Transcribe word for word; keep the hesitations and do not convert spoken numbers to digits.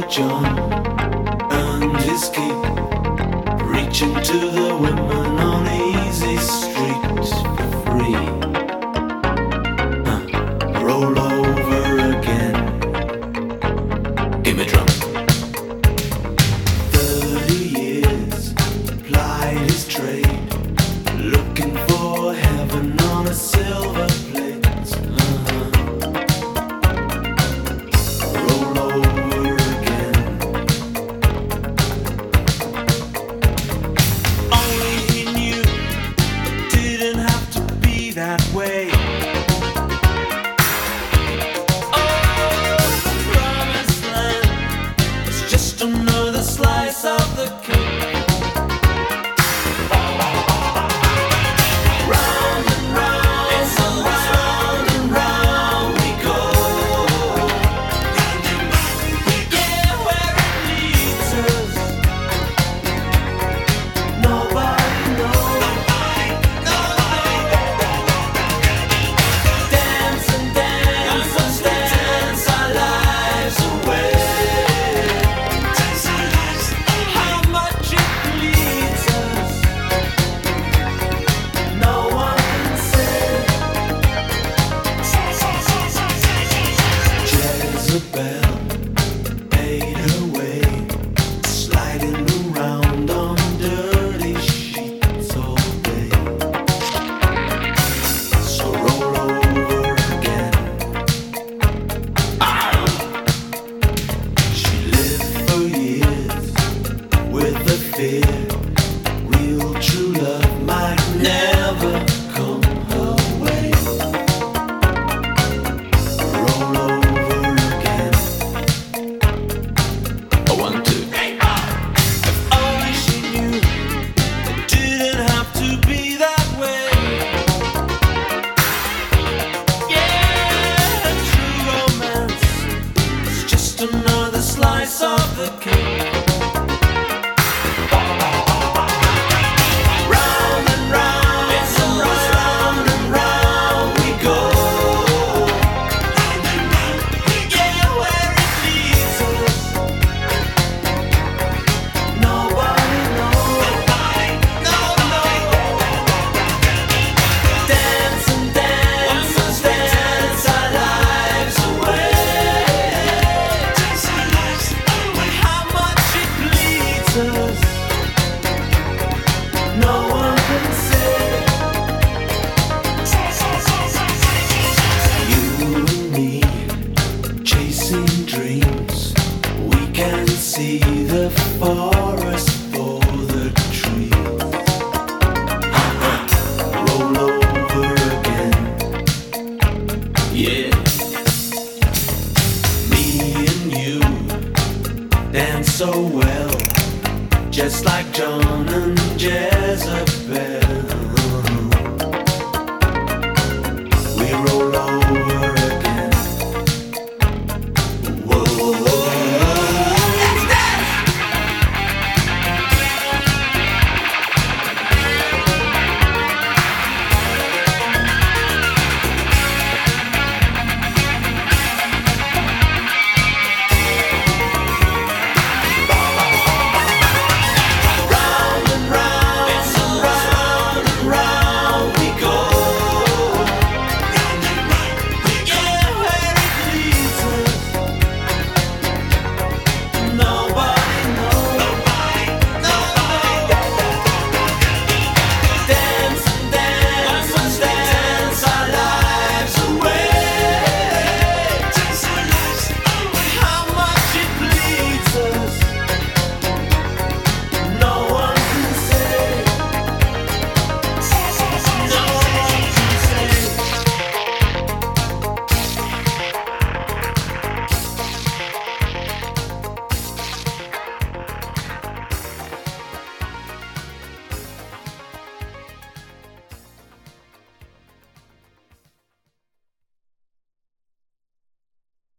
Father John earned his keep, reaching to the women on easy streets for free. Uh, roll over again. Give me drum. Thirty years plied his trade, looking for heaven on a silver plate. Uh-huh. Roll over again. Only he knew it didn't have to be that way. Oh, the promised land is just another slice of the cake. Round and round, it's so round and round we go. Round and round we go. Yeah, where it leads us, nobody knows. Nobody, dance and dance and dance our lives away. Dance our lives away. How much it bleeds us, no one can say. Jezebel made her way, sliding around on dirty sheets all day. So roll over again. She lived for years with the fear real true love might never come her way. Roll over again. A one, two. If only she knew it didn't have to be that way. Yeah, true romance is just another slice of the cake. Round and round, it's so round and round we go. Round and round we go. Yeah, where it leads us, nobody knows. Nobody, no, no. Dance and dance and dance our lives away. Dance our lives away. How much it bleeds us, no one can say. You and me, chasing dreams, we can see the forest for the trees. Roll over again. Yeah. Me and you dance so well, just like John and Jezebel.